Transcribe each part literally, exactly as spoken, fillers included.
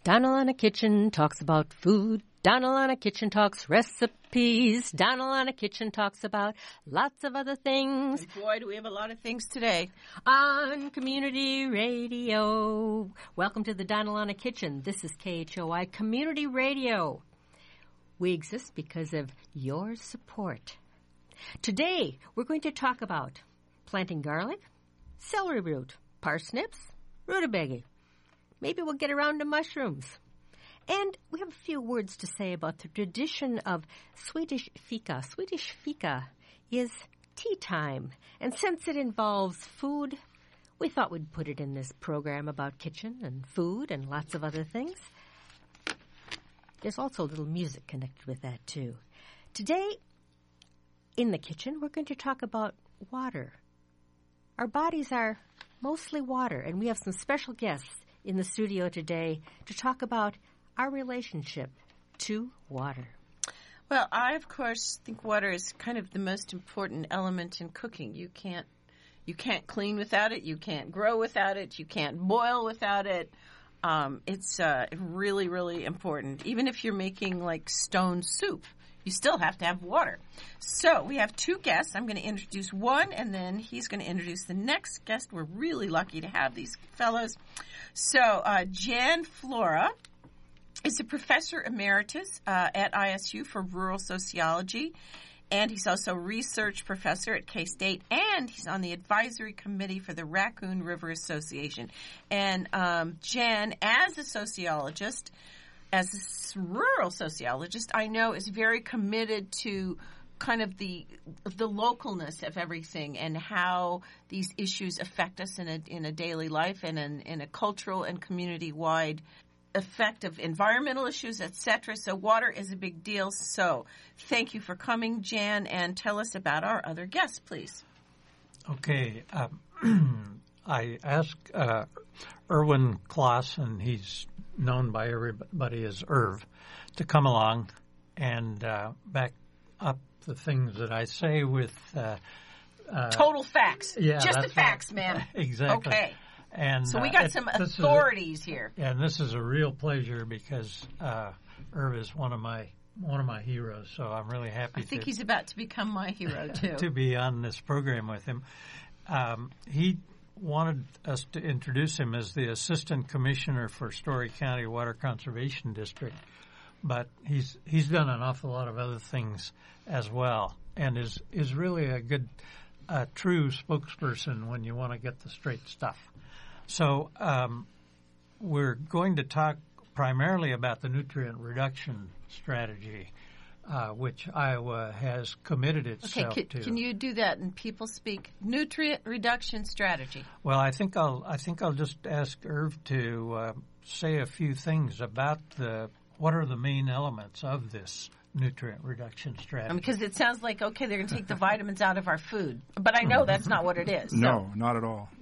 Donalana Kitchen talks about food. Donalana Kitchen talks recipes. Donalana Kitchen talks about lots of other things. And boy, do we have a lot of things today. On Community Radio. Welcome to the Donalana Kitchen. This is K H O I Community Radio. We exist because of your support. Today, we're going to talk about planting garlic, celery root, parsnips, rutabaga. Maybe we'll get around to mushrooms. And we have a few words to say about the tradition of Swedish fika. Swedish fika is tea time. And since it involves food, we thought we'd put it in this program about kitchen and food and lots of other things. There's also a little music connected with that, too. Today, in the kitchen, we're going to talk about water. Our bodies are mostly water, and we have some special guests in the studio today to talk about our relationship to water. Well, I, of course, think water is kind of the most important element in cooking. You can't, you can't clean without it. You can't grow without it. You can't boil without it. Um, it's uh, really, really important. Even if you're making, like, stone soup, you still have to have water. So we have two guests. I'm going to introduce one, and then he's going to introduce the next guest. We're really lucky to have these fellows. So uh, Jan Flora is a professor emeritus uh, at I S U for rural sociology, and he's also a research professor at K-State, and he's on the advisory committee for the Raccoon River Association. And um, Jan, as a sociologist, as a rural sociologist, I know is very committed to kind of the the localness of everything and how these issues affect us in a in a daily life and in, in a cultural and community-wide effect of environmental issues, et cetera. So water is a big deal. So thank you for coming, Jan, and tell us about our other guests, please. Okay. Um, I asked uh, Erwin Kloss, and he's known by everybody as Irv, to come along and uh, back up the things that I say with uh, uh, total facts. Yeah, just the right. facts, man. Exactly. Okay. And so we got uh, some it, authorities a, here. And this is a real pleasure because uh, Irv is one of my one of my heroes. So I'm really happy. I think to, he's about to become my hero too. to be on this program with him. Um, he wanted us to introduce him as the Assistant Commissioner for Story County Water Conservation District, but he's he's done an awful lot of other things as well, and is is really a good, uh, true spokesperson when you want to get the straight stuff. So um, we're going to talk primarily about the nutrient reduction strategy, uh, which Iowa has committed itself okay, can, to. Can you do that in people speak? Nutrient reduction strategy. Well, I think I'll I think I'll just ask Irv to uh, say a few things about the what are the main elements of this nutrient reduction strategy. Because it sounds like, okay, they're going to take the vitamins out of our food. But I know that's not what it is. So. No, not at all.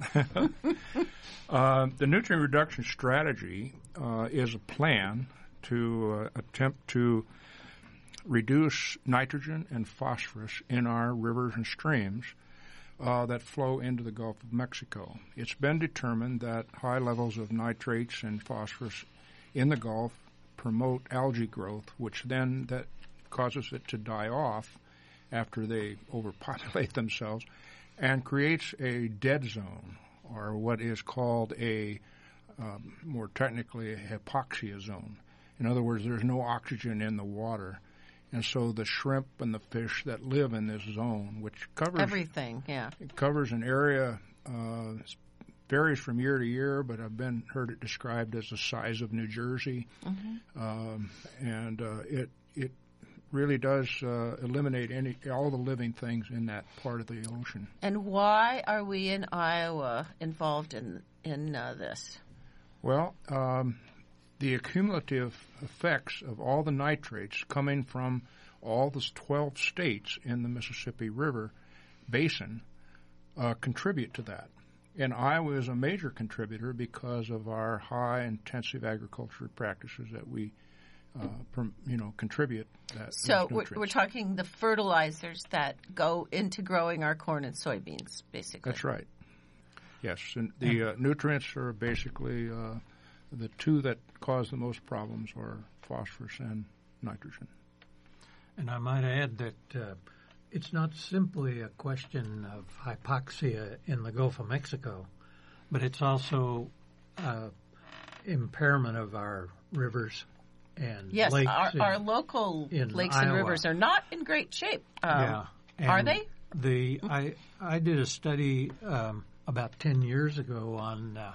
uh, the nutrient reduction strategy uh, is a plan to uh, attempt to reduce nitrogen and phosphorus in our rivers and streams uh, that flow into the Gulf of Mexico. It's been determined that high levels of nitrates and phosphorus in the Gulf promote algae growth, which then that causes it to die off after they overpopulate themselves and creates a dead zone, or what is called a, um, more technically, a hypoxia zone. In other words, there's no oxygen in the water. And so the shrimp and the fish that live in this zone, which covers everything, yeah, it covers an area, uh, varies from year to year, but I've been heard it described as the size of New Jersey, mm-hmm. um, and uh, it it really does uh, eliminate any all the living things in that part of the ocean. And why are we in Iowa involved in in uh, this? Well, um, the accumulative effects of all the nitrates coming from all the twelve states in the Mississippi River basin uh, contribute to that. And Iowa is a major contributor because of our high intensive agriculture practices that we, uh, prom, you know, contribute. That, so we're, we're talking the fertilizers that go into growing our corn and soybeans, basically. That's right. Yes, and the uh, nutrients are basically uh, the two that cause the most problems are phosphorus and nitrogen. And I might add that uh, it's not simply a question of hypoxia in the Gulf of Mexico, but it's also uh, impairment of our rivers and yes, lakes. our, in, our local lakes Iowa. and rivers are not in great shape. Um, yeah. And are they? The I I did a study um, about ten years ago on uh,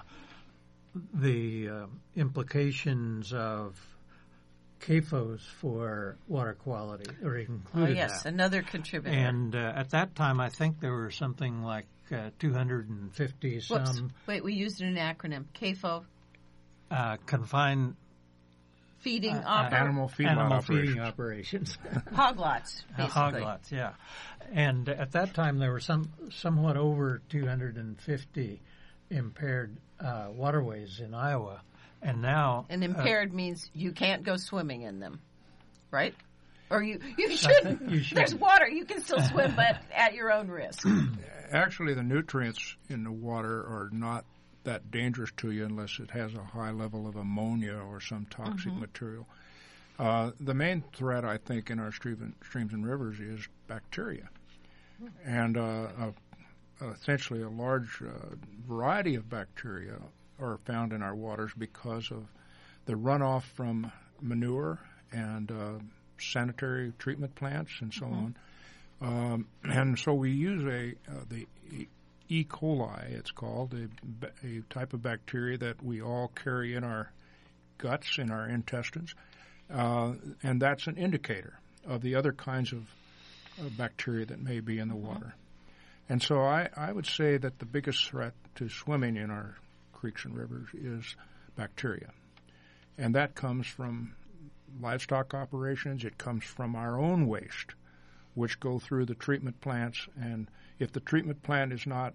the uh, implications of C A F Os for water quality, or Oh, included yes, that. another contributor. And uh, at that time, I think there were something like uh, two hundred fifty Whoops. some Wait, we used an acronym. C A F O, uh, confined feeding uh, oper- Animal feedlot animal operations. feeding operations. hog lots, basically. Hog lots, yeah. And at that time, there were some somewhat over two hundred fifty impaired uh, waterways in Iowa. And now... And uh, impaired means you can't go swimming in them, right? Or you, you think shouldn't. you should. There's water. You can still swim, but at your own risk. Actually, the nutrients in the water are not that dangerous to you unless it has a high level of ammonia or some toxic Mm-hmm. material. Uh, the main threat, I think, in our stream, streams and rivers is bacteria. And uh, uh, essentially a large uh, variety of bacteria are found in our waters because of the runoff from manure and uh, sanitary treatment plants and so Mm-hmm. on. Um, and so we use a uh, the E. coli, it's called, a, a type of bacteria that we all carry in our guts, in our intestines, uh, and that's an indicator of the other kinds of uh, bacteria that may be in the water. And so I, I would say that the biggest threat to swimming in our creeks and rivers is bacteria. And that comes from livestock operations. It comes from our own waste, which go through the treatment plants. And if the treatment plant is not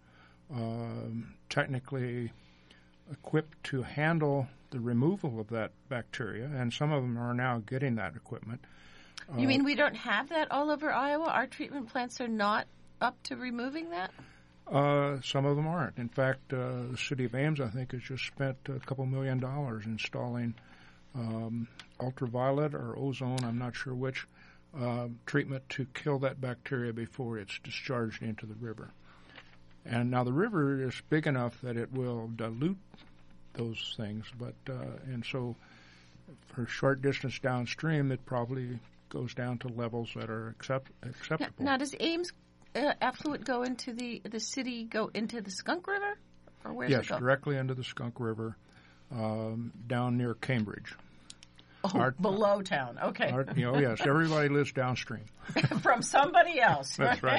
um, technically equipped to handle the removal of that bacteria, and some of them are now getting that equipment. You mean we don't have that all over Iowa? Our treatment plants are not up to removing that? Uh, some of them aren't. In fact, uh, the city of Ames, I think, has just spent a couple million dollars installing um, ultraviolet or ozone, I'm not sure which, uh, treatment to kill that bacteria before it's discharged into the river. And now the river is big enough that it will dilute those things, but uh, and so for a short distance downstream, it probably goes down to levels that are accept- acceptable. Now, now, does Ames uh, effluent go into the the city? Go into the Skunk River, or where's yes, it go? directly into the Skunk River, um, down near Cambridge. Oh, Our- below town. Okay, Our, you know, yes, everybody lives downstream. from somebody else. That's right.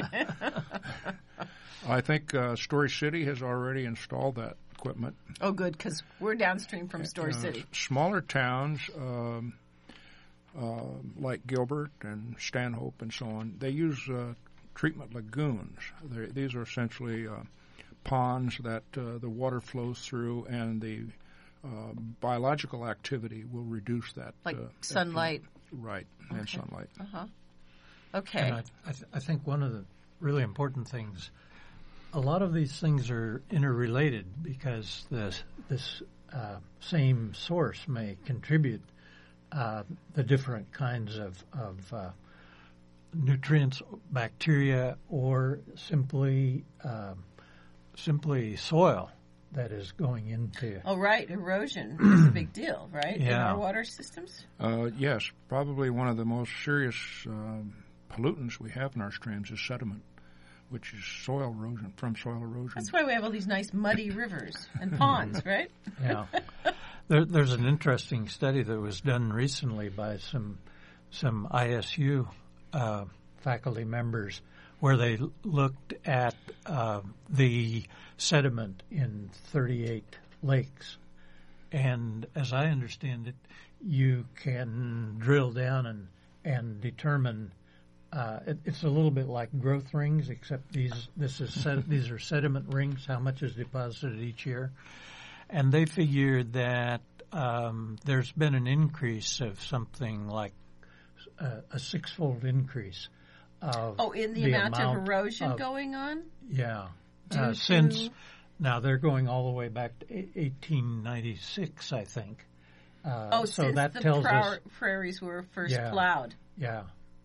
I think uh, Story City has already installed that equipment. Oh, good, because we're downstream from Story Uh, City. Smaller towns um, uh, like Gilbert and Stanhope and so on, they use uh, treatment lagoons. They're, these are essentially uh, ponds that uh, the water flows through, and the uh, biological activity will reduce that. Like uh, sunlight. effluent. Right, and Okay. sunlight. Uh-huh. Okay. And I, I, th- I think one of the really important things, a lot of these things are interrelated because this, this uh, same source may contribute uh, the different kinds of, of uh, nutrients, bacteria, or simply uh, simply soil that is going into. Oh, right. Erosion is a big deal, right? In Yeah. our water systems? Uh, yes, probably one of the most serious um, pollutants we have in our streams is sediment, which is soil erosion, from soil erosion. That's why we have all these nice muddy rivers and ponds, right? Yeah. There, there's an interesting study that was done recently by some some I S U uh, faculty members where they l- looked at uh, the sediment in thirty-eight lakes. And as I understand it, you can drill down and, and determine uh, it, it's a little bit like growth rings, except these this is sed- these are sediment rings, how much is deposited each year. And they figured that um, there's been an increase of something like uh, a six-fold increase of Oh, in the, the amount, of amount erosion of- going on? yeah Due uh, to- since now they're going all the way back to eighteen ninety-six, I think. Uh, oh, so since that the tells pra- us, prairies were first Yeah. plowed. yeah,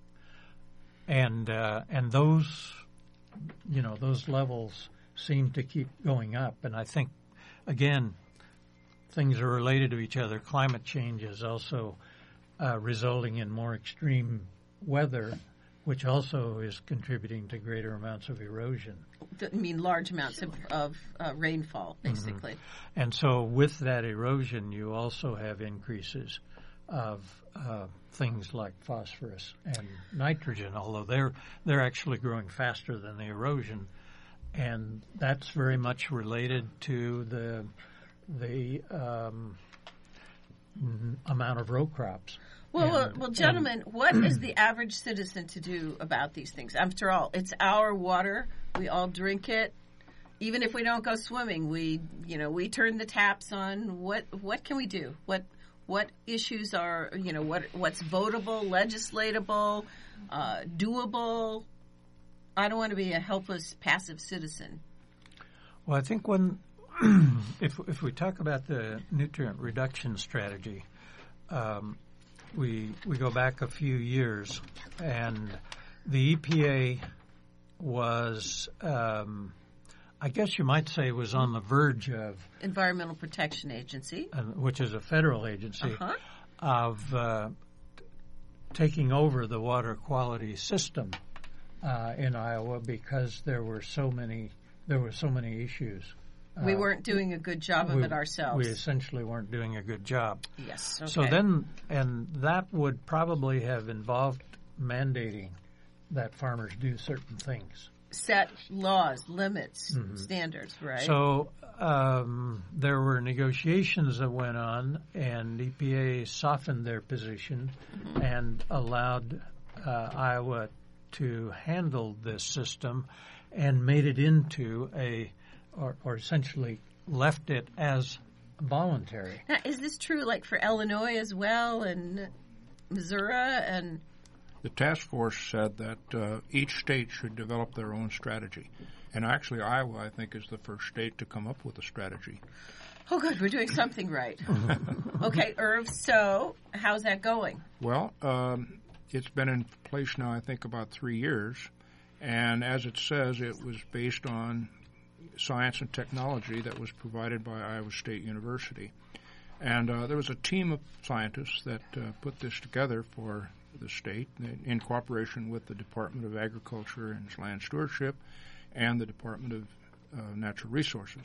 and uh, and those, you know, those levels seem to keep going up, and I think, again, things are related to each other. Climate change is also uh, resulting in more extreme weather, which also is contributing to greater amounts of erosion. I mean, large amounts of, of uh, rainfall, basically. And so with that erosion, you also have increases of uh, things like phosphorus and nitrogen, although they're they're actually growing faster than the erosion. And that's very much related to the the um, n- amount of row crops. Well, And- well, well, gentlemen, what is the average citizen to do about these things? After all, it's our water. We all drink it. Even if we don't go swimming, we, you know, we turn the taps on. What, what can we do? What, what issues are, you know, what, what's votable, legislatable, uh, doable? I don't want to be a helpless, passive citizen. Well, I think when if if we talk about the nutrient reduction strategy, um, we we go back a few years, and the E P A was, um, I guess you might say, was on the verge of, Environmental Protection Agency. uh, which is a federal agency, Uh-huh. of uh, t- taking over the water quality system uh, in Iowa because there were so many there were so many issues. We Uh, weren't doing a good job of we, it ourselves. We essentially weren't doing a good job. Yes. Okay. So then, and that would probably have involved mandating that farmers do certain things. set laws, limits, standards, right? So um, there were negotiations that went on, and E P A softened their position Mm-hmm. and allowed uh, Iowa to handle this system and made it into a, or, or essentially left it as voluntary. Now, is this true, like for Illinois as well, and Missouri, and The task force said that uh, each state should develop their own strategy. And actually, Iowa, I think, is the first state to come up with a strategy. oh, good, we're doing something right. Okay, Irv. So, how's that going? Well, um, it's been in place now, I think, about three years. And as it says, it was based on science and technology that was provided by Iowa State University. And uh, there was a team of scientists that uh, put this together for the state in cooperation with the Department of Agriculture and Land Stewardship and the Department of uh, Natural Resources.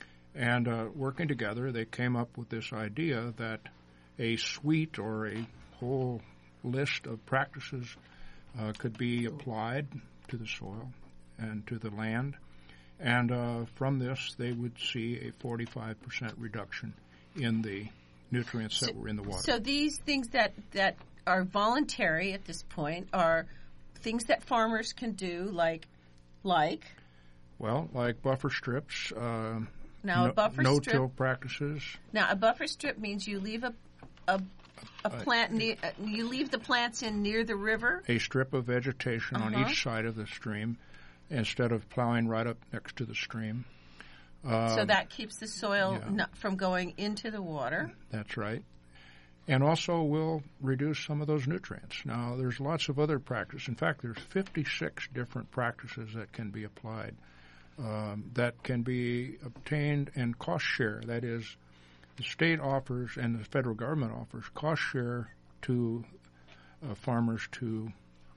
And uh, working together, they came up with this idea that a suite or a whole list of practices uh, could be applied to the soil and to the land. And uh, from this, they would see a forty-five percent reduction in the nutrients that were in the water. So these things that, that are voluntary at this point are things that farmers can do, like, like Well, like buffer strips, uh, now no, a buffer no-till strip. practices. Now a buffer strip means you leave a a, a plant near, uh, you leave the plants in near the river. A strip of vegetation on Uh-huh. each side of the stream instead of plowing right up next to the stream. Uh, So that keeps the soil yeah. not from going into the water. That's right. And also will reduce some of those nutrients. Now, there's lots of other practices. In fact, there's fifty-six different practices that can be applied um, that can be obtained and cost share. That is, the state offers and the federal government offers cost share to uh, farmers to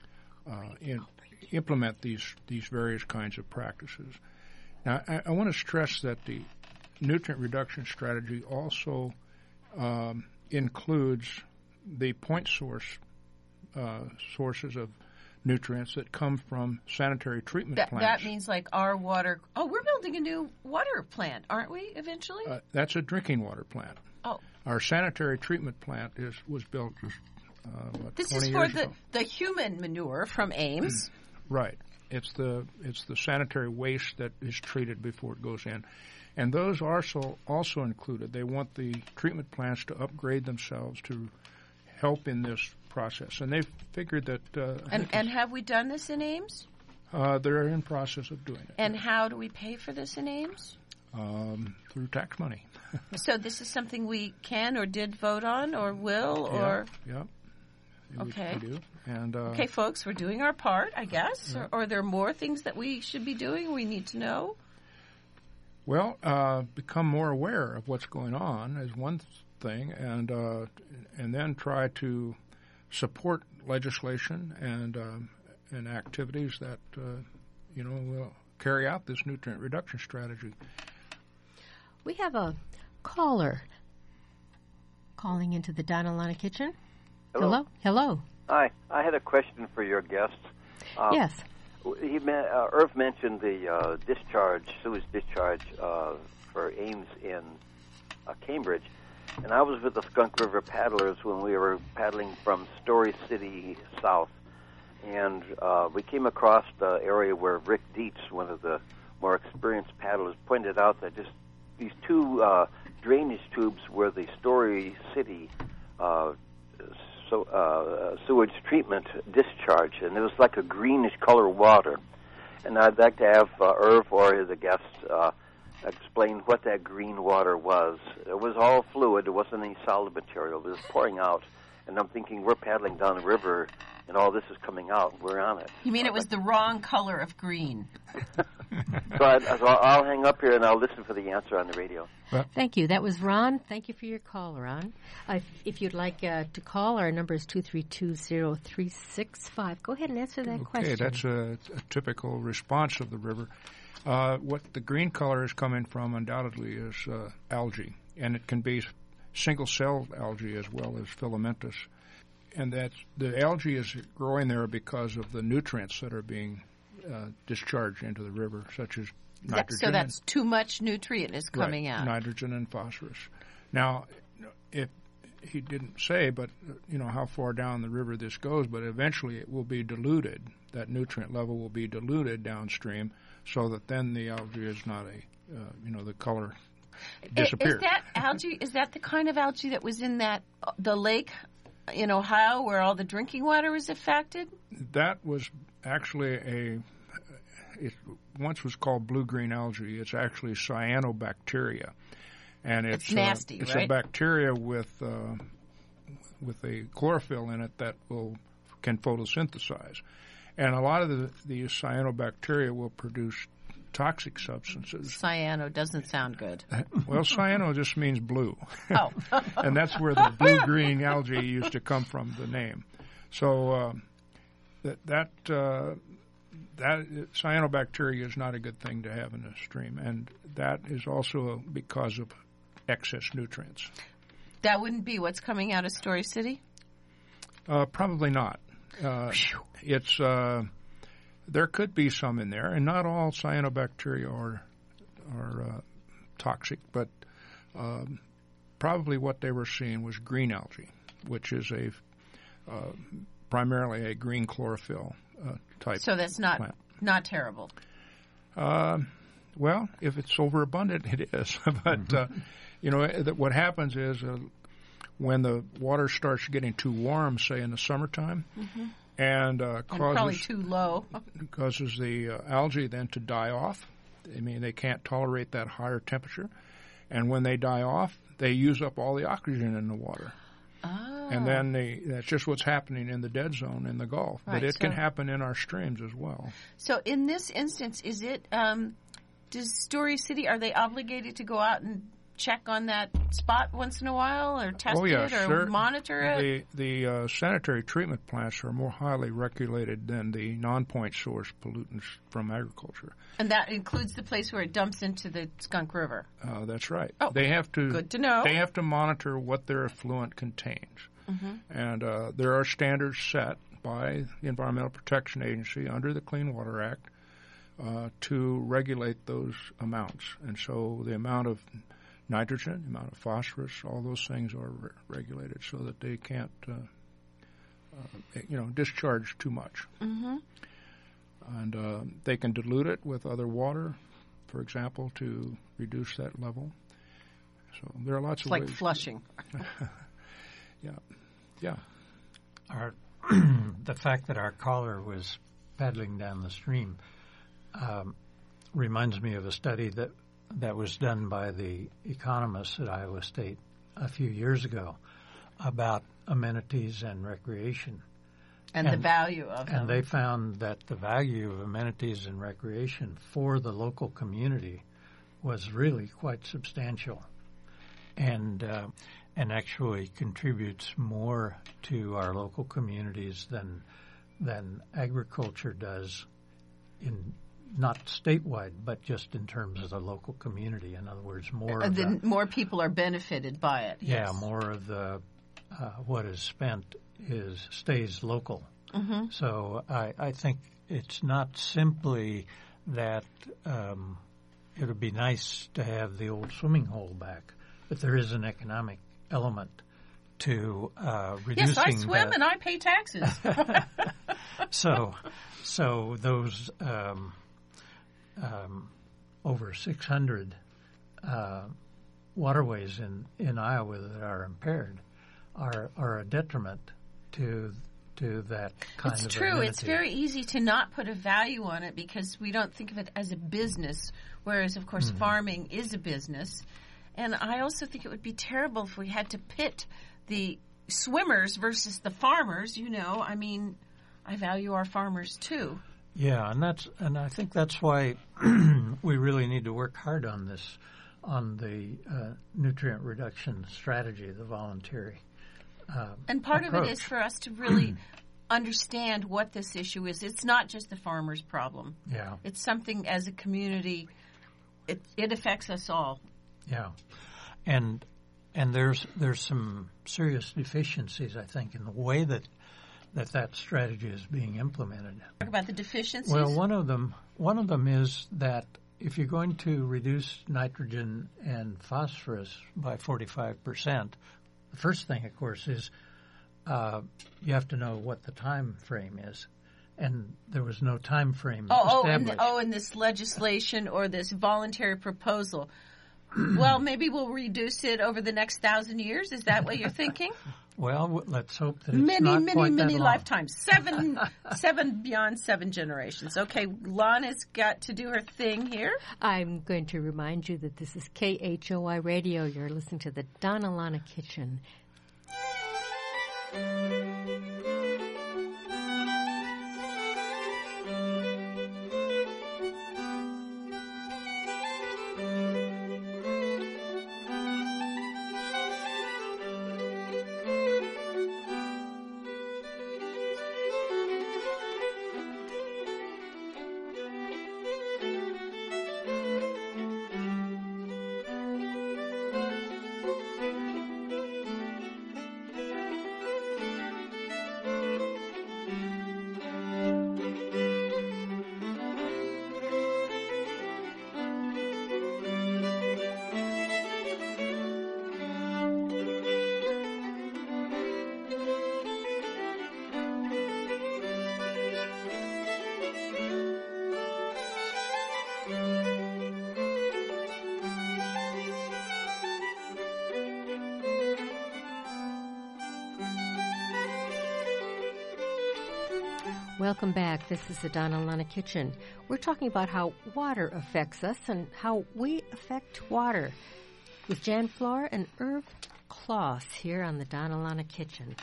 uh, in, implement these, these various kinds of practices. Now, I, I want to stress that the nutrient reduction strategy also um, includes the point source uh, sources of nutrients that come from sanitary treatment That, plants. that means like our water. Oh, we're building a new water plant, aren't we? Eventually. Uh, that's a drinking water plant. oh, Our sanitary treatment plant is was built uh, what, this twenty is for years the ago. the human manure from Ames. Right. It's the it's the sanitary waste that is treated before it goes in. And those are also, also included. They want the treatment plants to upgrade themselves to help in this process. And they've figured that uh, I and think and have we done this in Ames? uh, they're in process of doing it. And how do we pay for this in Ames? um, through tax money. So this is something we can or did vote on or will or... Yeah. yeah. Okay. We, we do. And, uh, okay, folks, we're doing our part, I guess. Yeah. Or, or are there more things that we should be doing we need to know? Well, uh, become more aware of what's going on is one thing, and uh, and then try to support legislation and um, and activities that uh, you know will carry out this nutrient reduction strategy. We have a caller calling into the Donna-Lana Kitchen. Hello. Hello. Hello. Hi. I had a question for your guests. Um, yes. He uh, Irv mentioned the uh, discharge, sewage discharge uh, for Ames in uh, Cambridge, and I was with the Skunk River paddlers when we were paddling from Story City south, and uh, we came across the area where Rick Dietz, one of the more experienced paddlers, pointed out that just these two uh, drainage tubes were the Story City uh, so uh, sewage treatment discharge, and it was like a greenish color water. And I'd like to have uh, Irv or the guests uh, explain what that green water was. It was all fluid. There wasn't any solid material. It was pouring out. And I'm thinking, we're paddling down the river, and all this is coming out. We're on it. You mean it was the wrong color of green? So, I, so I'll hang up here, and I'll listen for the answer on the radio. Thank you. That was Ron. Thank you for your call, Ron. Uh, if, if you'd like uh, to call, our number is two three two, zero three six five. Go ahead and answer that okay, question. Okay, that's a, a typical response of the river. Uh, what the green color is coming from undoubtedly is uh, algae, and it can be single-celled algae as well as filamentous. And that's, the algae is growing there because of the nutrients that are being uh, discharged into the river, such as nitrogen. So that's too much nutrient is coming right, out. Nitrogen and phosphorus. Now, if he didn't say, but you know how far down the river this goes, but eventually it will be diluted. That nutrient level will be diluted downstream, so that then the algae is not a, uh, you know, the color disappears. Is that algae? Is that the kind of algae that was in that the lake in Ohio where all the drinking water was affected? That was actually a. It once was called blue-green algae. It's actually cyanobacteria, and it's, it's nasty. Uh, it's right? a bacteria with uh, with a chlorophyll in it that will can photosynthesize, and a lot of the these cyanobacteria will produce toxic substances. Cyano doesn't sound good. Well, cyano just means blue. Oh. And that's where the blue-green algae used to come from, the name. So uh, that that uh, that cyanobacteria is not a good thing to have in a stream, and that is also because of excess nutrients. That wouldn't be what's coming out of Story City? Uh, probably not. Uh, it's uh, there could be some in there, and not all cyanobacteria are are uh, toxic, but um, probably what they were seeing was green algae, which is a uh, primarily a green chlorophyll uh, type. So that's not plant. not terrible. Uh, well, if it's overabundant, it is. But mm-hmm. uh, you know, what happens is uh, when the water starts getting too warm, say in the summertime. Mm-hmm. And, uh, causes, and probably too low. causes the uh, algae then to die off. I mean, they can't tolerate that higher temperature. And when they die off, they use up all the oxygen in the water. Oh. And then they, that's just what's happening in the dead zone in the Gulf. Right, but it so, can happen in our streams as well. So in this instance, is it, um, does Story City, are they obligated to go out and check on that spot once in a while, or test oh, yeah, it, or sure. monitor it? The, the uh, sanitary treatment plants are more highly regulated than the non-point source pollutants from agriculture. And that includes the place where it dumps into the Skunk River? Uh, that's right. Oh, they have to, good to know. They have to monitor what their effluent contains. Mm-hmm. And uh, there are standards set by the Environmental Protection Agency under the Clean Water Act uh, to regulate those amounts. And so the amount of nitrogen, the amount of phosphorus, all those things are re- regulated so that they can't, uh, uh, you know, discharge too much. Mm-hmm. And uh, they can dilute it with other water, for example, to reduce that level. So there are lots it's of like ways. Like flushing. yeah, yeah. Our the fact that our caller was paddling down the stream um, reminds me of a study that that was done by the economists at Iowa State a few years ago about amenities and recreation. And, and the value of them. And they found that the value of amenities and recreation for the local community was really quite substantial, and uh, and actually contributes more to our local communities than than agriculture does, in not statewide, but just in terms of the local community. In other words, more uh, of the, the, more people are benefited by it. Yeah, yes. more of the uh, what is spent is stays local. Mm-hmm. So I, I think it's not simply that um, it would be nice to have the old swimming hole back, but there is an economic element to uh, reducing. Yes, I swim that. and I pay taxes. so, so those um, um, over six hundred uh, waterways in, in Iowa that are impaired are are a detriment to to that kind it's of true. amenity. It's very easy to not put a value on it because we don't think of it as a business, whereas, of course, mm-hmm. farming is a business. And I also think it would be terrible if we had to pit the swimmers versus the farmers. You know, I mean, I value our farmers too. Yeah, and that's and I think that's why we really need to work hard on this, on the uh, nutrient reduction strategy, the voluntary. Uh, and part approach. of it is for us to really understand what this issue is. It's not just the farmer's problem. Yeah. It's something as a community, it it affects us all. Yeah. And and there's there's some serious deficiencies, I think, in the way that that, that strategy is being implemented. Talk about the deficiencies? Well, one of them one of them is that if you're going to reduce nitrogen and phosphorus by forty-five percent, the first thing, of course, is uh, you have to know what the time frame is, and there was no time frame oh, established. Oh, and, oh, and this legislation or this voluntary proposal. Well, maybe we'll reduce it over the next thousand years. Is that what you're thinking? Well, w- let's hope that it's many, not many, quite many that long. lifetimes. Seven, seven beyond seven generations. Okay, Lana's got to do her thing here. I'm going to remind you that this is K H O I Radio. You're listening to the Donna Lana Kitchen. Welcome back. This is the Donna Lana Kitchen. We're talking about how water affects us and how we affect water with Jan Flora and Irv Kloss here on the Donna Lana Kitchen.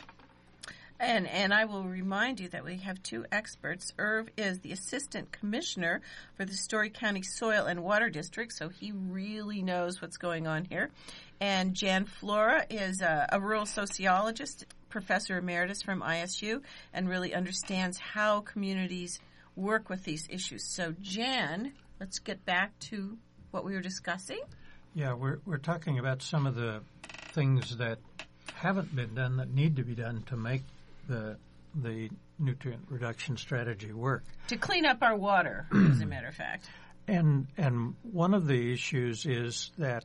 And and I will remind you that we have two experts. Irv is the Assistant Commissioner for the Story County Soil and Water District, so he really knows what's going on here. And Jan Flora is a, a rural sociologist, Professor Emeritus from I S U, and really understands how communities work with these issues. So, Jan, let's get back to what we were discussing. Yeah, we're we're talking about some of the things that haven't been done that need to be done to make the the nutrient reduction strategy work. To clean up our water, as a matter of fact. And and one of the issues is that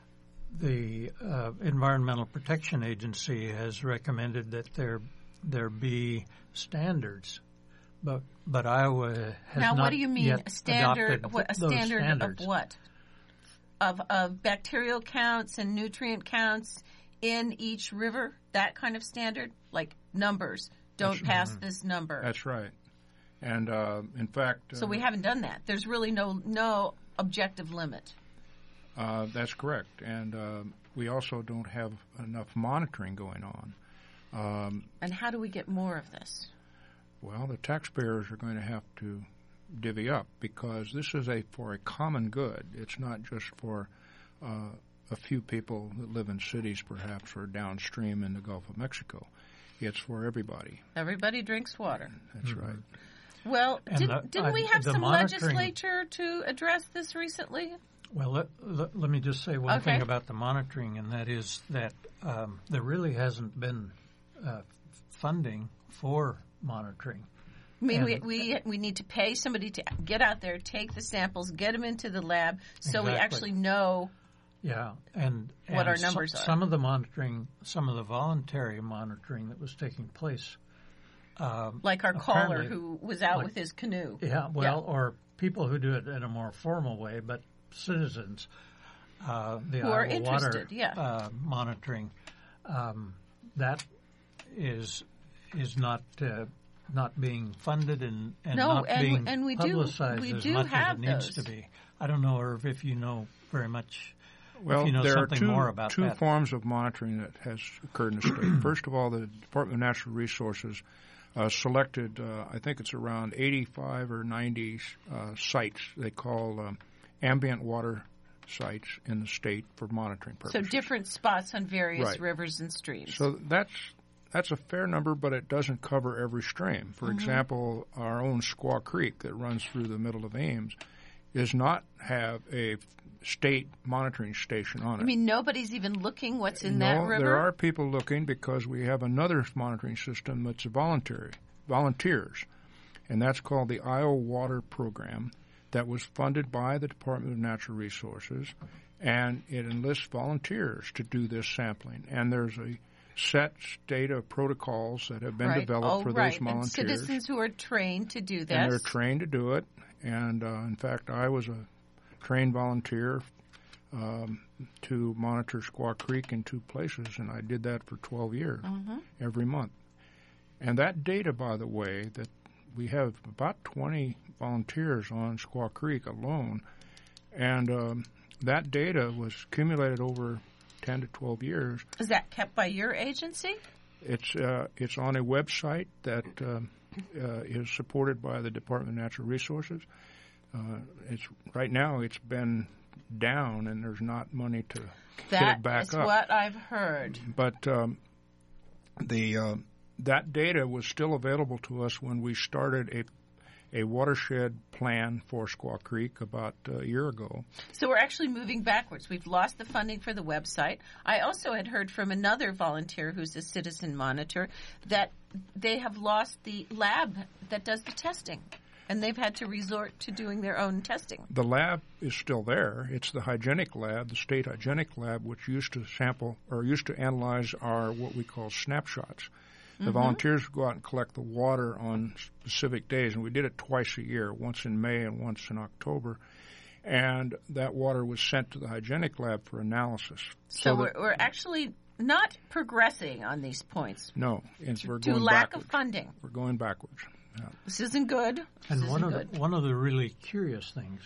the uh, Environmental Protection Agency has recommended that there there be standards, but but Iowa has now, not what do you mean yet a standard? adopted What, a those standard standards. of what? Of of bacterial counts and nutrient counts in each river. That kind of standard, like numbers. Don't That's, pass uh, this number. That's right. And uh, in fact, so uh, we haven't done that. There's really no no objective limit. Uh, that's correct. And uh, we also don't have enough monitoring going on. Um, and how do we get more of this? Well, the taxpayers are going to have to divvy up because this is a for a common good. It's not just for uh, a few people that live in cities, perhaps, or downstream in the Gulf of Mexico. It's for everybody. Everybody drinks water. That's mm-hmm. right. Well, did, the, didn't I, we have some monitoring... legislature to address this recently? Well, let, let, let me just say one okay. thing about the monitoring, and that is that um, there really hasn't been uh, funding for monitoring. I mean, we, we we need to pay somebody to get out there, take the samples, get them into the lab, so exactly. we actually know yeah, and, what and our numbers so, are. Some of the monitoring, some of the voluntary monitoring that was taking place. Um, like our caller who was out like, with his canoe. Yeah, well, yeah. or people who do it in a more formal way, but citizens, uh, the who Iowa are interested, water yeah. uh, monitoring, um, that is is not uh, not being funded and, and no, not and, being and we publicized do, we as do much have as it needs those. to be. I don't know, Irv, if you know very much. Well, if you know there something are two, more about two that. forms of monitoring that has occurred in the state. First of all, the Department of Natural Resources uh, selected, uh, I think it's around eighty-five or ninety uh, sites they call um, ambient water sites in the state for monitoring purposes. So different spots on various right. rivers and streams. So that's that's a fair number, but it doesn't cover every stream. For mm-hmm. example, our own Squaw Creek that runs through the middle of Ames does not have a state monitoring station on it. I mean, nobody's even looking what's in no, that river? There are people looking because we have another monitoring system that's voluntary, volunteers, and that's called the Iowa Water Program that was funded by the Department of Natural Resources, and it enlists volunteers to do this sampling. And there's a set state of protocols that have been right. developed oh, for right. those volunteers. And citizens who are trained to do this. And they're trained to do it. And, uh, in fact, I was a trained volunteer um, to monitor Squaw Creek in two places, and I did that for twelve years, mm-hmm. every month. And that data, by the way, that we have about twenty volunteers on Squaw Creek alone, and um, that data was accumulated over ten to twelve years. Is that kept by your agency? It's uh, it's on a website that uh, uh, is supported by the Department of Natural Resources. Uh, it's right now it's been down, and there's not money to that get it back is up. What I've heard. But um, the uh, that data was still available to us when we started a a watershed plan for Squaw Creek about a year ago. So we're actually moving backwards. We've lost the funding for the website. I also had heard from another volunteer who's a citizen monitor that they have lost the lab that does the testing, and they've had to resort to doing their own testing. The lab is still there. It's the hygienic lab, the state hygienic lab, which used to sample or used to analyze our what we call snapshots. The mm-hmm. volunteers would go out and collect the water on specific days, and we did it twice a year, once in May and once in October. And that water was sent to the hygienic lab for analysis. So, so we're, we're actually not progressing on these points. No, it's, we're to going lack backwards. of funding. We're going backwards. Yeah. This isn't good. This and isn't one of good. The, one of the really curious things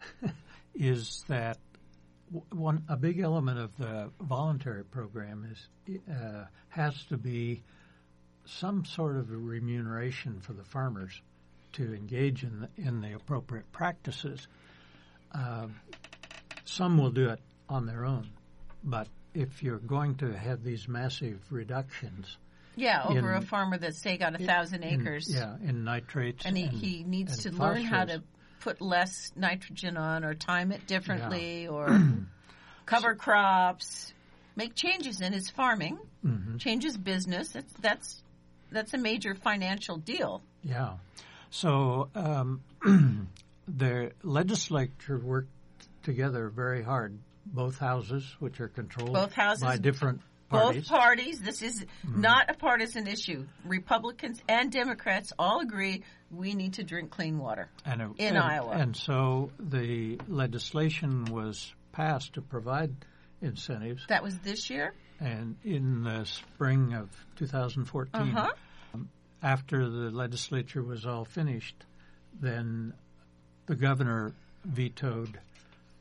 is that one a big element of the voluntary program is uh, has to be some sort of a remuneration for the farmers to engage in the, in the appropriate practices. Uh, some will do it on their own, but if you're going to have these massive reductions, yeah, over in, a farmer that's say got a thousand in, acres, yeah, in nitrates, and he, and, he needs to and learn how phosphorus. to put less nitrogen on, or time it differently, yeah. or cover crops, make changes in his farming, mm-hmm. change his business. That's that's that's a major financial deal. Yeah. So um, the legislature worked together very hard. Both houses, which are controlled Both houses, by different parties. Both parties. This is mm-hmm. not a partisan issue. Republicans and Democrats all agree we need to drink clean water and it, in and, Iowa. And so the legislation was passed to provide incentives. That was this year? And in the spring of two thousand fourteen, uh-huh. um, after the legislature was all finished, then the governor vetoed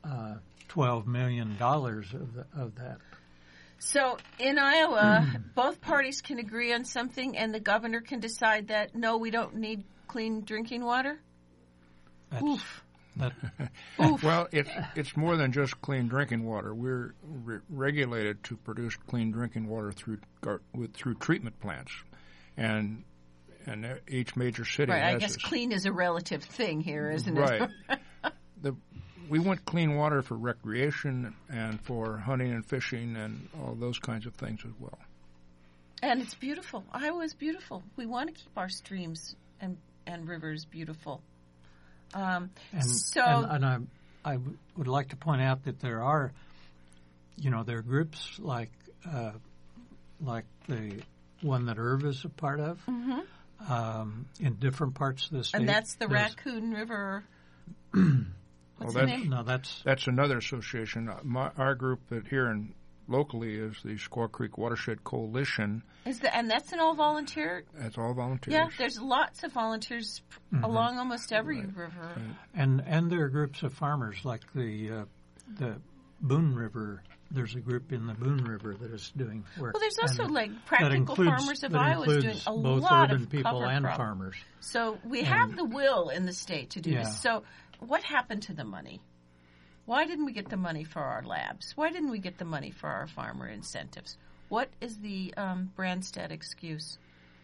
uh, twelve million dollars of, the, of that. So in Iowa, both parties can agree on something, and the governor can decide that, no, we don't need clean drinking water? That's, Oof. That, Well, it's it's more than just clean drinking water. We're re- regulated to produce clean drinking water through gar- with, through treatment plants, and and each major city Right, has I guess this. clean is a relative thing here, isn't Right. it? the we want clean water for recreation and for hunting and fishing and all those kinds of things as well. And it's beautiful. Iowa's beautiful. We want to keep our streams and, and rivers beautiful. Um, and so, and, and I, I w- would like to point out that there are, you know, there are groups like uh, like the one that Irv is a part of mm-hmm. um, in different parts of the state. and that's the There's- Raccoon River. What's Well, the that's- name? No, that's That's another association. Uh, My, our group that here in locally is the Squaw Creek Watershed Coalition. Is the, and that's an all volunteer. That's all volunteers. Yeah, there's lots of volunteers Mhm. along almost every Right. river. Right. and and there are groups of farmers like the uh, the Boone River. There's a group in the Boone River that is doing work. Well, there's also and like that Practical includes, Farmers of that Iowa is doing includes a both lot urban of people cover and crop. farmers. So we And- have the will in the state to do Yeah. this. So what happened to the money? Why didn't we get the money for our labs? Why didn't we get the money for our farmer incentives? What is the um, Branstad excuse?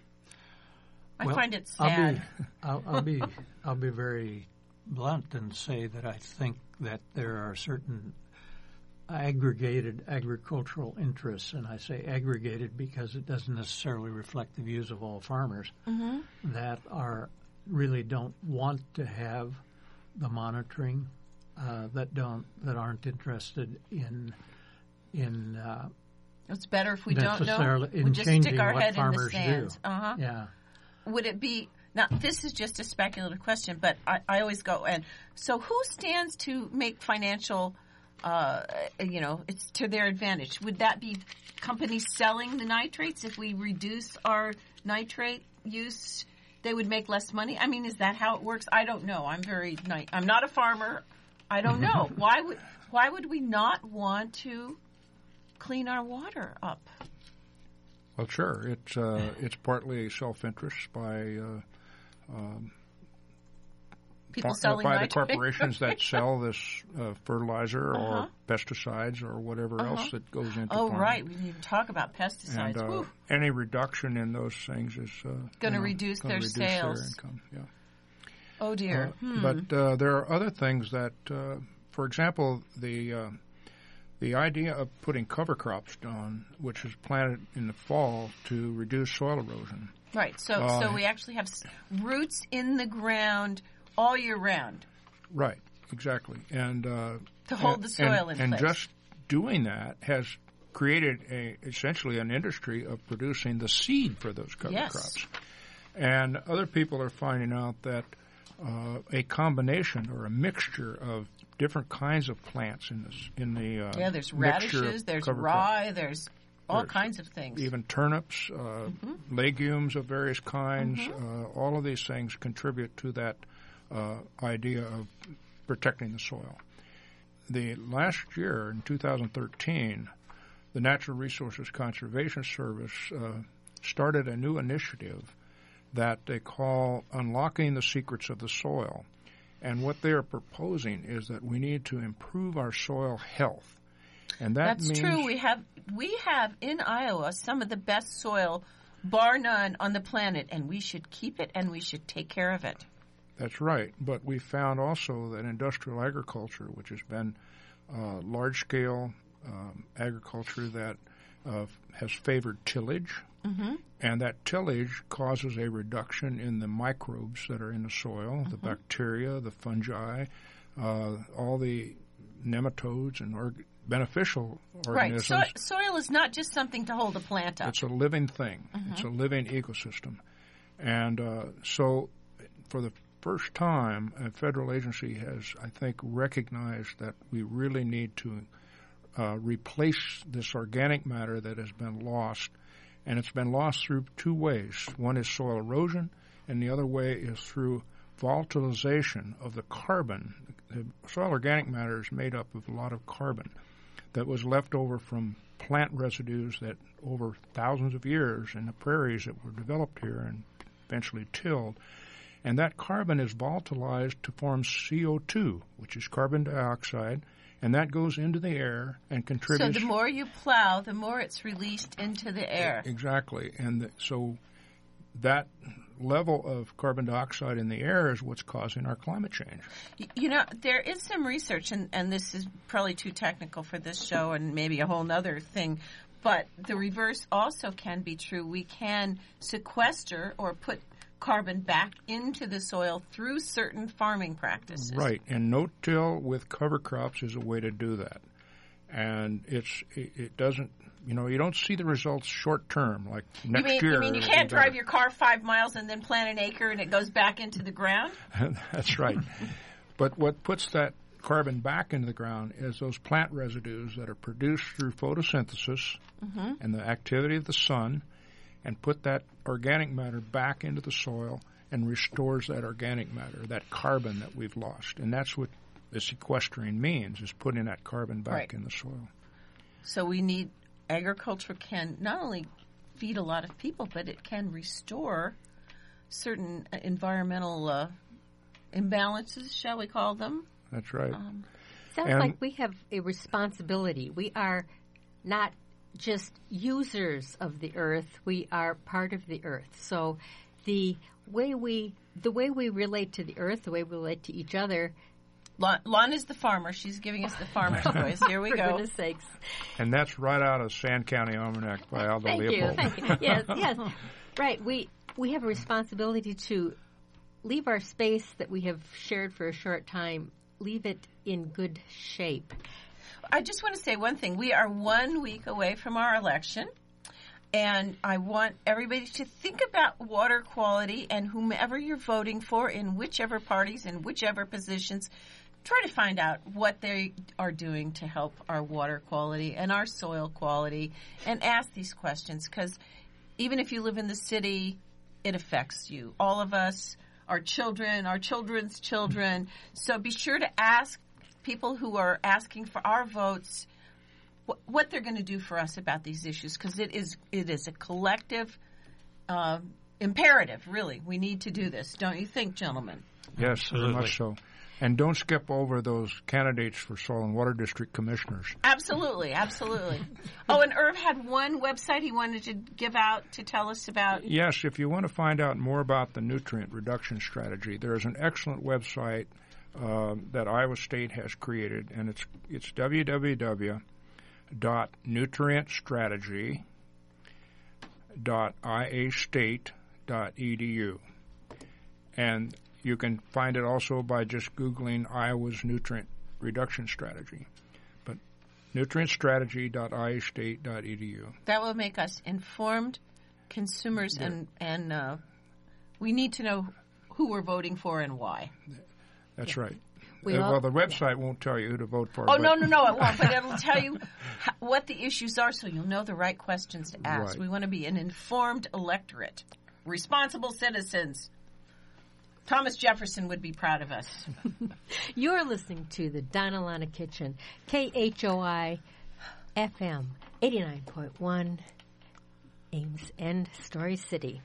I Well, find it I'll sad. be, I'll, I'll be, I'll be very blunt and say that I think that there are certain aggregated agricultural interests, and I say aggregated because it doesn't necessarily reflect the views of all farmers, Mm-hmm. that are really don't want to have the monitoring, uh, that don't that aren't interested in in uh, It's better if we don't know. necessarily in We just changing stick our what head in the farmers sand. do. Uh-huh. Yeah. Would it be now? This is just a speculative question, but I, I always go and so who stands to make financial, uh, you know, it's to their advantage? Would that be companies selling the nitrates? If we reduce our nitrate use, they would make less money. I mean, is that how it works? I don't know. I'm very ni- I'm not a farmer. I don't know. Why would why would we not want to clean our water up? Well, sure. It's uh, it's partly self-interest by uh, um, People par- selling by nitrate. the corporations that sell this uh, fertilizer Uh-huh. or pesticides or whatever Uh-huh. else that goes into Oh, farming. right. We didn't even talk about pesticides. And uh, Whew. any reduction in those things is uh, Gonna you know, reduce gonna their reduce sales. Their income. Yeah. Oh, dear. Uh, hmm. But uh, there are other things that, uh, for example, the uh, the idea of putting cover crops down, which is planted in the fall to reduce soil erosion. Right. So, uh, so we actually have s- roots in the ground all year round Right. Exactly. And uh, to hold and, the soil and, in and place. just doing that has created a essentially an industry of producing the seed for those cover Yes. crops. And other people are finding out that uh, a combination or a mixture of different kinds of plants in this in the uh, yeah, there's mixture of radishes, there's cover rye, crops. there's all There's kinds of things. Even turnips, uh, Mm-hmm. legumes of various kinds, uh, all of these things contribute to that uh, idea of protecting the soil. The last year, in two thousand thirteen, the Natural Resources Conservation Service uh, started a new initiative that they call Unlocking the Secrets of the Soil. And what they are proposing is that we need to improve our soil health. And that That's means true. We have we have in Iowa some of the best soil, bar none, on the planet, and we should keep it and we should take care of it. That's right. But we found also that industrial agriculture, which has been uh, large-scale um, agriculture that uh, has favored tillage, Mm-hmm. and that tillage causes a reduction in the microbes that are in the soil, the bacteria, the fungi, uh, all the nematodes and org- beneficial Right. organisms. So, soil is not just something to hold a plant up. It's a living thing. It's a living ecosystem. And uh, so for the first time, a federal agency has, I think, recognized that we really need to uh, replace this organic matter that has been lost. And it's been lost through two ways. One is soil erosion, and the other way is through volatilization of the carbon. The soil organic matter is made up of a lot of carbon that was left over from plant residues that over thousands of years in the prairies that were developed here and eventually tilled. And that carbon is volatilized to form C O two, which is carbon dioxide, and that goes into the air and contributes. So the more you plow, the more it's released into the air. Exactly. And the, so that level of carbon dioxide in the air is what's causing our climate change. You know, there is some research, and, and this is probably too technical for this show and maybe a whole other thing, but the reverse also can be true. We can sequester or put carbon back into the soil through certain farming practices. Right, and no-till with cover crops is a way to do that. And it's it, it doesn't, you know, you don't see the results short term, like next you mean, year. You mean you can't drive your car five miles and then plant an acre and it goes back into the ground? That's right. But what puts that carbon back into the ground is those plant residues that are produced through photosynthesis mm-hmm. and the activity of the sun, and put that organic matter back into the soil and restores that organic matter, that carbon that we've lost. And that's what the sequestering means, is putting that carbon back right. in the soil. So we need, agriculture can not only feed a lot of people, but it can restore certain environmental uh, imbalances, shall we call them? That's right. Um, Sounds and like we have a responsibility. We are not just users of the earth, we are part of the earth. So the way we the way we relate to the earth, the way we relate to each other. Lon, Lon is the farmer. She's giving us the farmer's voice. Here we For go. goodness sakes. And that's right out of Sand County Almanac by Aldo Thank Leopold. you, thank you. Yes, yes. Right. We we have a responsibility to leave our space that we have shared for a short time, leave it in good shape. I just want to say one thing. We are one week away from our election, and I want everybody to think about water quality and whomever you're voting for in whichever parties and whichever positions. Try to find out what they are doing to help our water quality and our soil quality, and ask these questions, because even if you live in the city, it affects you. All of us, our children, our children's children. So be sure to ask people who are asking for our votes wh- what they're going to do for us about these issues, because it is it is a collective uh, imperative, really. We need to do this, don't you think, gentlemen? Yes, Absolutely. very much so. And don't skip over those candidates for Soil and Water District commissioners. Absolutely, absolutely. Oh, and Irv had one website he wanted to give out to tell us about. Yes, if you want to find out more about the nutrient reduction strategy, there is an excellent website uh, that Iowa State has created, and it's it's w w w dot nutrient strategy dot i a state dot e d u. And you can find it also by just Googling Iowa's nutrient reduction strategy. But nutrient strategy dot i a state dot e d u. That will make us informed consumers, yeah. and, and uh, we need to know who we're voting for and why. That's yeah. right. We uh, all, well, the website won't tell you who to vote for. Oh, no, no, no, it won't. But it'll tell you how, what the issues are, so you'll know the right questions to ask. Right. We want to be an informed electorate, responsible citizens. Thomas Jefferson would be proud of us. You're listening to the Donna Lana Kitchen, K H O I F M, eighty-nine point one, Ames and Story City.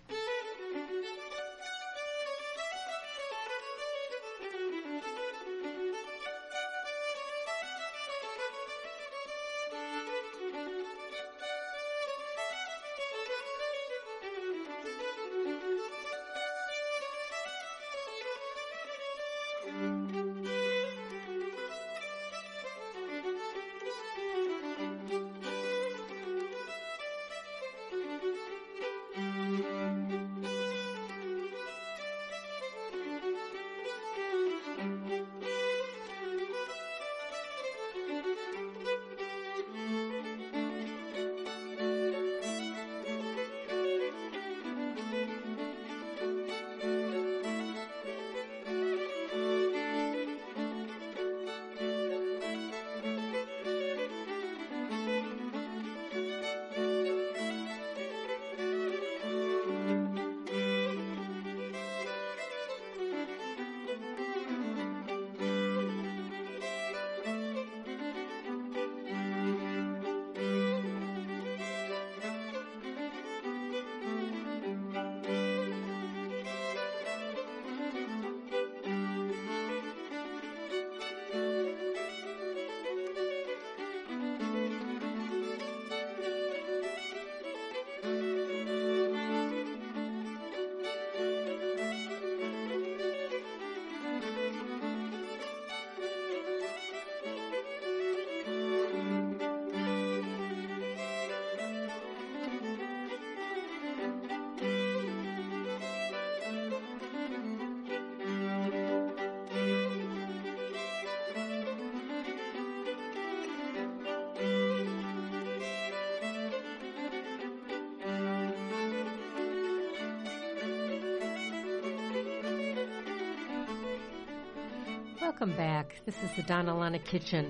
Welcome back. This is the Donna Lana Kitchen.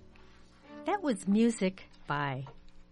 That was music by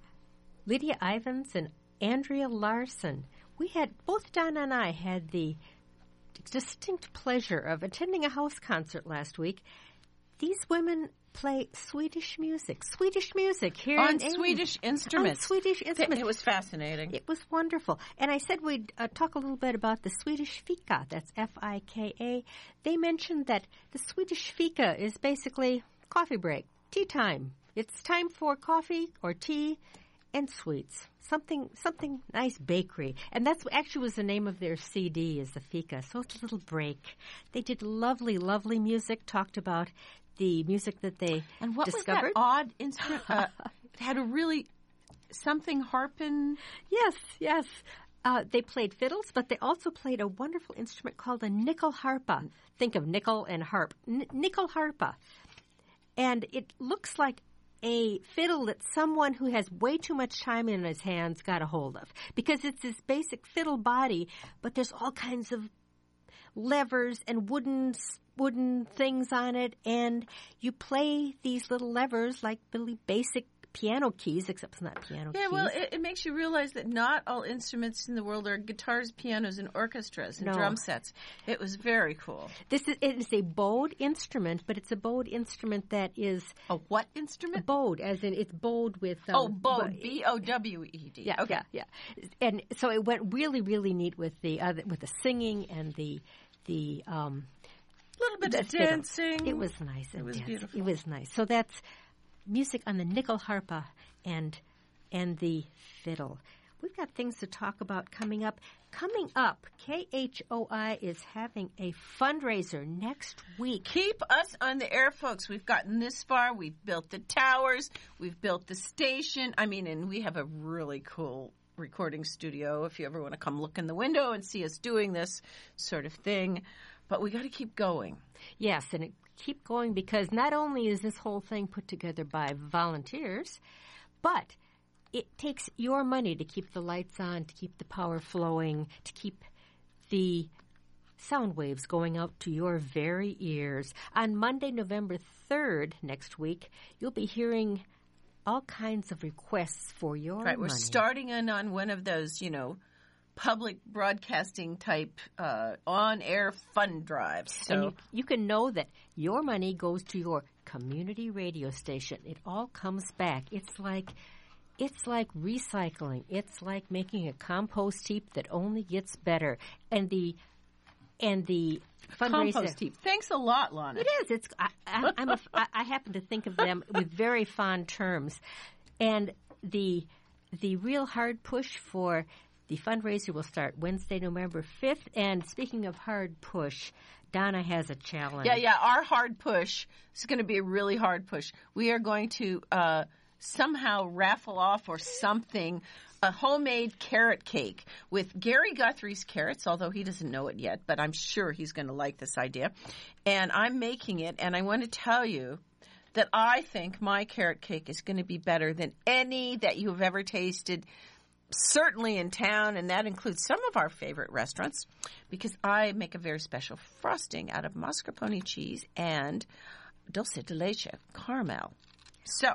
Lydia Ivins and Andrea Larson. We had, both Donna and I had the distinct pleasure of attending a house concert last week. These women play Swedish music. Swedish music here on in Ames. Swedish instruments. On Swedish instruments. It was fascinating. It was wonderful. And I said we'd uh, talk a little bit about the Swedish fika. That's F I K A. They mentioned that the Swedish fika is basically coffee break, tea time. It's time for coffee or tea and sweets. Something something nice bakery. And that's actually was the name of their C D is the fika. So it's a little break. They did lovely, lovely music, talked about the music that they and what discovered. was that odd instrument? Uh, it had a really something harping. Yes, yes. Uh, they played fiddles, but they also played a wonderful instrument called a nickel harpa. Think of nickel and harp. N- nickel harpa. And it looks like a fiddle that someone who has way too much time in his hands got a hold of. Because it's this basic fiddle body, but there's all kinds of levers and wooden wooden things on it, and you play these little levers like really basic piano keys, except it's not piano yeah, keys. Yeah, well, it, it makes you realize that not all instruments in the world are guitars, pianos, and orchestras and No. drum sets. It was very cool. This is it is a bowed instrument, but it's a bowed instrument that is A what instrument? bowed, as in it's bowed with um, oh, bowed. bo- B O W E D. Yeah, okay. yeah, yeah. And so it went really, really neat with the other, with the singing and the the um, A little bit the of fiddle. dancing. It was nice. And It was dancing. beautiful. It was nice. So that's music on the nickel harpa and and the fiddle. We've got things to talk about coming up. Coming up, K H O I is having a fundraiser next week. Keep us on the air, folks. We've gotten this far. We've built the towers. We've built the station. I mean, and we have a really cool recording studio if you ever want to come look in the window and see us doing this sort of thing. But we got to keep going. Yes, and it keep going because not only is this whole thing put together by volunteers, but it takes your money to keep the lights on, to keep the power flowing, to keep the sound waves going out to your very ears. On Monday, November third, next week, you'll be hearing all kinds of requests for your Right, we're money. starting in on one of those, you know, public broadcasting type uh, on-air fund drives. So And you, you can know that your money goes to your community radio station. It all comes back. It's like it's like recycling. It's like making a compost heap that only gets better. And the and the fundraiser. compost heap. Thanks a lot, Lana. It is. It's. I, I, I'm a, I, I happen to think of them with very fond terms, and the the real hard push for the fundraiser will start Wednesday, November fifth. And speaking of hard push, Donna has a challenge. Yeah, yeah. Our hard push is going to be a really hard push. We are going to uh, somehow raffle off or something a homemade carrot cake with Gary Guthrie's carrots, although he doesn't know it yet, but I'm sure he's going to like this idea. And I'm making it, and I want to tell you that I think my carrot cake is going to be better than any that you have ever tasted, certainly in town, and that includes some of our favorite restaurants, because I make a very special frosting out of mascarpone cheese and dulce de leche caramel. So,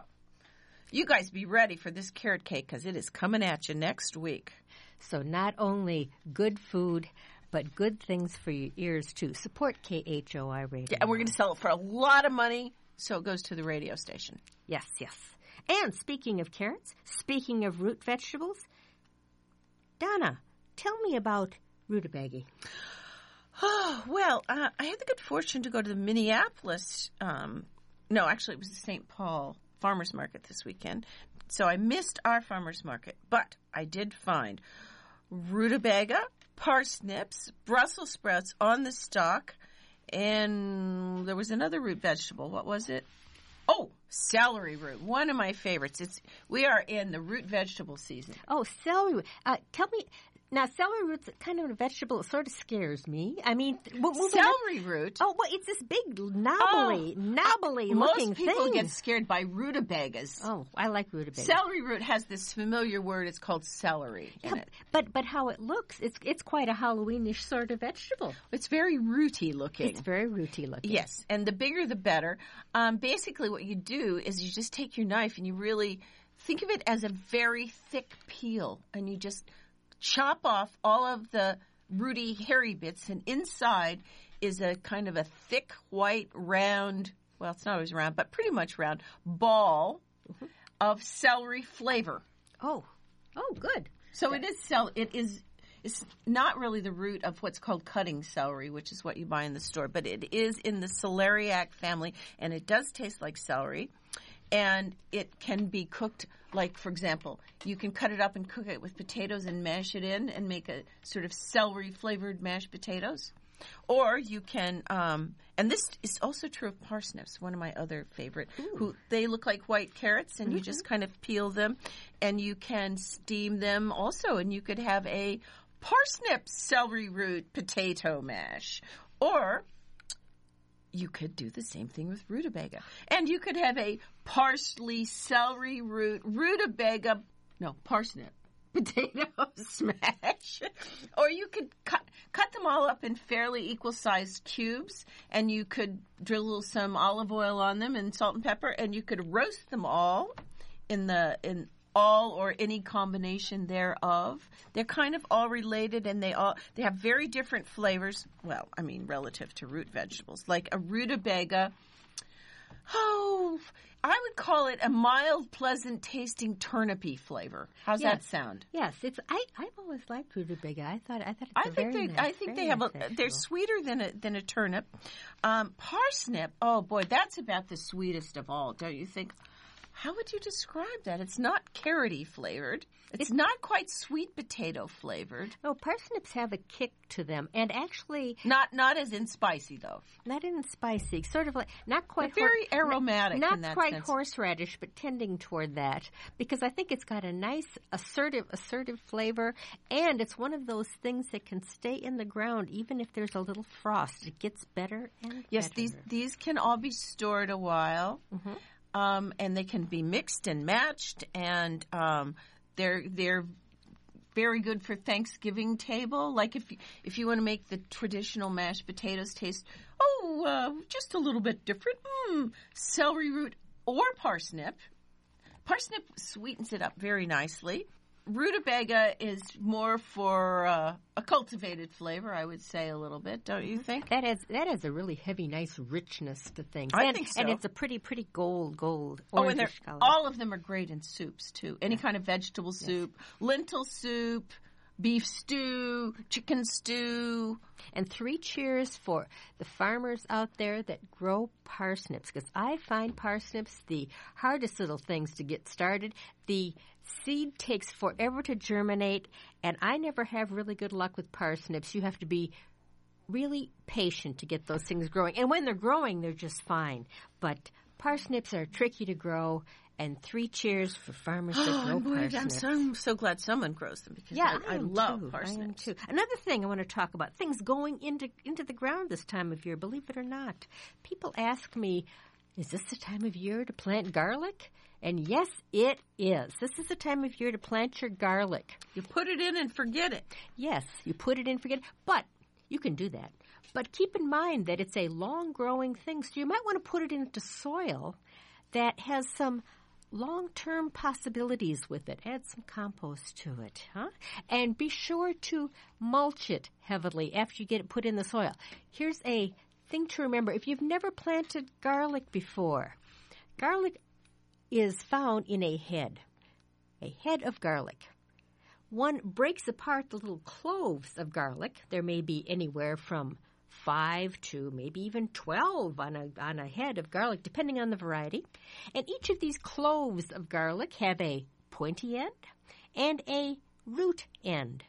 you guys be ready for this carrot cake because it is coming at you next week. So not only good food, but good things for your ears too. Support K H O I Radio. Yeah, and we're going to sell it for a lot of money, so it goes to the radio station. Yes, yes. And speaking of carrots, speaking of root vegetables, Donna, tell me about rutabaga. Oh, well, uh, I had the good fortune to go to the Minneapolis, um, no, actually it was the Saint Paul Farmers Market this weekend. So I missed our farmers market, but I did find rutabaga, parsnips, Brussels sprouts on the stalk, and there was another root vegetable. What was it? Oh, celery root, one of my favorites. It's we are in the root vegetable season. Oh, celery. Uh, tell me, Now, celery root's kind of a vegetable. It sort of scares me. I mean, we'll move Celery on. root? Oh, well, it's this big, knobbly, Oh, knobbly uh, looking most people thing. get scared by rutabagas. Oh, I like rutabaga. Celery root has this familiar word. It's called celery in Yeah, it. but but how it looks, it's it's quite a Halloweenish sort of vegetable. It's very rooty looking. It's very rooty looking. Yes, and the bigger the better. Um, basically, what you do is you just take your knife and you really think of it as a very thick peel, and you just chop off all of the rooty, hairy bits, and inside is a kind of a thick, white, round, well, it's not always round, but pretty much round, ball mm-hmm. of celery flavor. Oh, oh, good. So it is cel- It is. It's not really the root of what's called cutting celery, which is what you buy in the store, but it is in the celeriac family, and it does taste like celery. And it can be cooked, like, for example, you can cut it up and cook it with potatoes and mash it in and make a sort of celery-flavored mashed potatoes. Or you can, um, and this is also true of parsnips, one of my other favorite, Ooh. who they look like white carrots, and mm-hmm. you just kind of peel them, and you can steam them also, and you could have a parsnip celery root potato mash. Or you could do the same thing with rutabaga. And you could have a parsley, celery root, rutabaga, no, parsnip, potato smash. Or you could cut cut them all up in fairly equal-sized cubes, and you could drizzle some olive oil on them and salt and pepper, and you could roast them all in the in all or any combination thereof. They're kind of all related, and they all they have very different flavors. Well, I mean, relative to root vegetables, like a rutabaga. Oh, I would call it a mild, pleasant tasting turnipy flavor. How's yes. that sound? Yes, it's. I I've always liked rutabaga. I thought I thought it's I a think very they nice, I think they very have nice a vegetable. they're sweeter than a than a turnip. Um, parsnip. Oh boy, that's about the sweetest of all, don't you think? How would you describe that? It's not carroty flavored. It's, it's not quite sweet potato flavored. No, parsnips have a kick to them, and actually not not as in spicy though. Not in spicy, sort of like not quite They're very hor- aromatic. Not, in that not quite sense. horseradish, but tending toward that because I think it's got a nice assertive assertive flavor, and it's one of those things that can stay in the ground even if there's a little frost. It gets better and yes, better. these these can all be stored a while. Mm-hmm. Um, and they can be mixed and matched, and um, they're they're very good for Thanksgiving table. Like if you, if you want to make the traditional mashed potatoes taste oh uh, just a little bit different, mm, celery root or parsnip. Parsnip sweetens it up very nicely. Rutabaga is more for uh, a cultivated flavor, I would say, a little bit, don't you think? That has that has a really heavy, nice richness to things. I and, think so. And it's a pretty, pretty gold, gold, Oh, and orangish color. all of them are great in soups, too. Any Yeah. kind of vegetable Yes. soup, lentil soup, beef stew, chicken stew. And three cheers for the farmers out there that grow parsnips, because I find parsnips the hardest little things to get started. The seed takes forever to germinate, and I never have really good luck with parsnips. You have to be really patient to get those things growing. And when they're growing, they're just fine. But parsnips are tricky to grow, and three cheers for farmers that grow Oh, boy, I'm parsnips. so, I'm so glad someone grows them because Yeah, I, I, am love too. parsnips. I am too. Another thing I want to talk about, things going into into the ground this time of year, believe it or not. People ask me, is this the time of year to plant garlic? And yes, it is. This is the time of year to plant your garlic. You put it in and forget it. Yes, you put it in, forget it. But you can do that. But keep in mind that it's a long-growing thing, so you might want to put it into soil that has some long-term possibilities with it. Add some compost to it, huh? And be sure to mulch it heavily after you get it put in the soil. Here's a thing to remember. If you've never planted garlic before, garlic is found in a head, a head of garlic. One breaks apart the little cloves of garlic. There may be anywhere from five to maybe even twelve on a on a head of garlic, depending on the variety. And each of these cloves of garlic have a pointy end and a root end.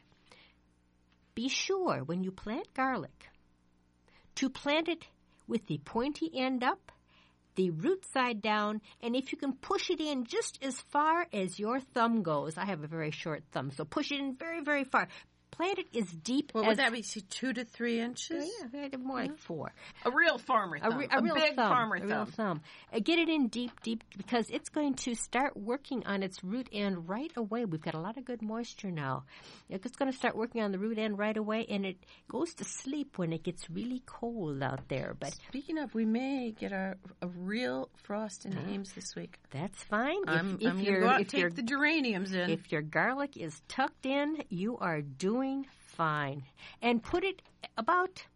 Be sure when you plant garlic to plant it with the pointy end up, the root side down, and if you can push it in just as far as your thumb goes. I have a very short thumb, so push it in very, very far. plant it as deep What as... would that be? See, two to three inches? Yeah, more like four. A real farmer thumb. A, re- a, real big thumb, farmer a thumb. real thumb. Uh, get it in deep, deep, because it's going to start working on its root end right away. We've got a lot of good moisture now. It's going to start working on the root end right away, and it goes to sleep when it gets really cold out there. But speaking of, we may get our, a real frost in uh, Ames this week. That's fine. I'm, if, if I'm you're, go out if and you're, take the geraniums in. If your garlic is tucked in, you are doing fine. And put it about,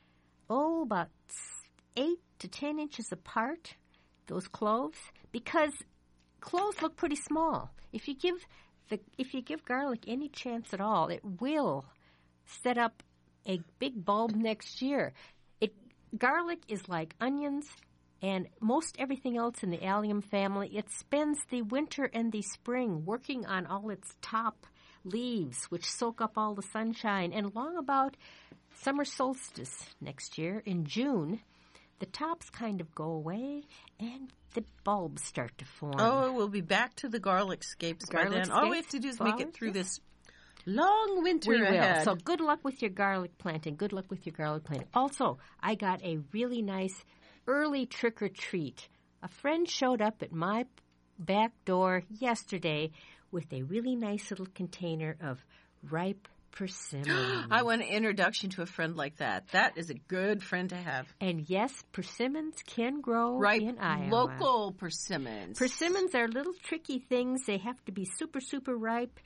oh, about eight to ten inches apart, those cloves, because cloves look pretty small. If you give the if you give garlic any chance at all, it will set up a big bulb next year. It garlic is like onions and most everything else in the allium family. It spends the winter and the spring working on all its top leaves, which soak up all the sunshine. And long about summer solstice next year in June, the tops kind of go away and the bulbs start to form. Oh, we'll be back to the garlic scapes by Garlic then. All we scapes, have to do is flowers, make it through yeah. this long winter We will. ahead. So good luck with your garlic planting. Good luck with your garlic planting. Also, I got a really nice early trick-or-treat. A friend showed up at my back door yesterday with a really nice little container of ripe persimmon. I want an introduction to a friend like that. That is a good friend to have. And yes, persimmons can grow Ripe in Iowa. local persimmons. Persimmons are little tricky things. They have to be super, super ripe.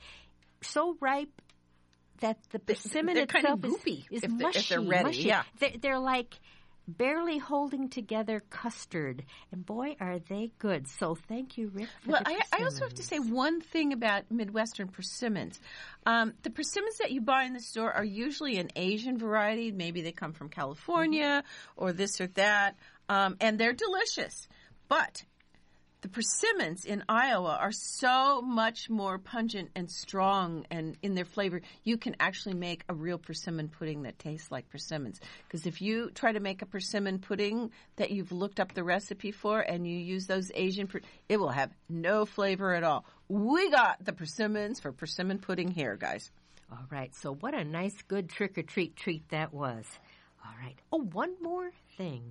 So ripe that the persimmon they're kind itself of goopy is, is if they're- mushy. if they're ready, mushy. yeah. They're, they're like barely holding together custard. And boy, are they good. So thank you, Rick, for Well, the I, I also have to say persimmons. one thing about Midwestern persimmons. Um, the persimmons that you buy in the store are usually an Asian variety. Maybe they come from California Mm-hmm. or this or that, um, and they're delicious. But the persimmons in Iowa are so much more pungent and strong and in their flavor. You can actually make a real persimmon pudding that tastes like persimmons. Because if you try to make a persimmon pudding that you've looked up the recipe for and you use those Asian, per- it will have no flavor at all. We got the persimmons for persimmon pudding here, guys. All right. So what a nice, good trick-or-treat treat that was. All right. Oh, one more thing.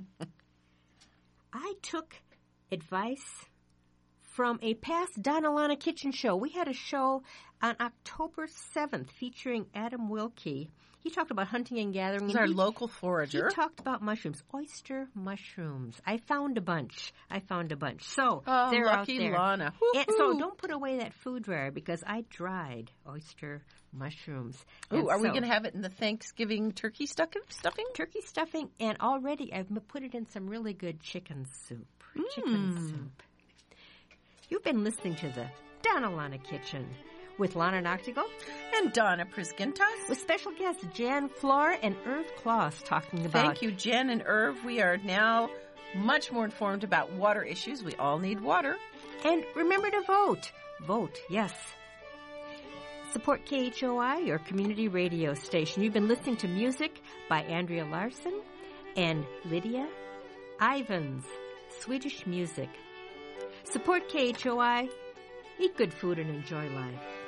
I took advice from a past Donalana Kitchen show. We had a show on October seventh featuring Adam Wilkie. He talked about hunting and gathering. He's and our he, local he forager. talked about mushrooms, oyster mushrooms. I found a bunch. I found a bunch. So Oh, they're lucky out there. Lana. And so Woo-hoo. don't put away that food dryer because I dried oyster mushrooms. Ooh, And are we so- going to have it in the Thanksgiving turkey stuffing? stuffing? turkey stuffing, and already I've m- put it in some really good chicken soup. Chicken soup. You've been listening to the Donalana Kitchen with Lana Noctigal, And Donna Priskintas. with special guests Jan Floor and Irv Kloss talking about. Thank you, Jen and Irv. We are now much more informed about water issues. We all need water. And remember to vote. Vote, yes. Support K H O I, your community radio station. You've been listening to music by Andrea Larson and Lydia Ivans, Swedish music. Support K H O I, eat good food and enjoy life.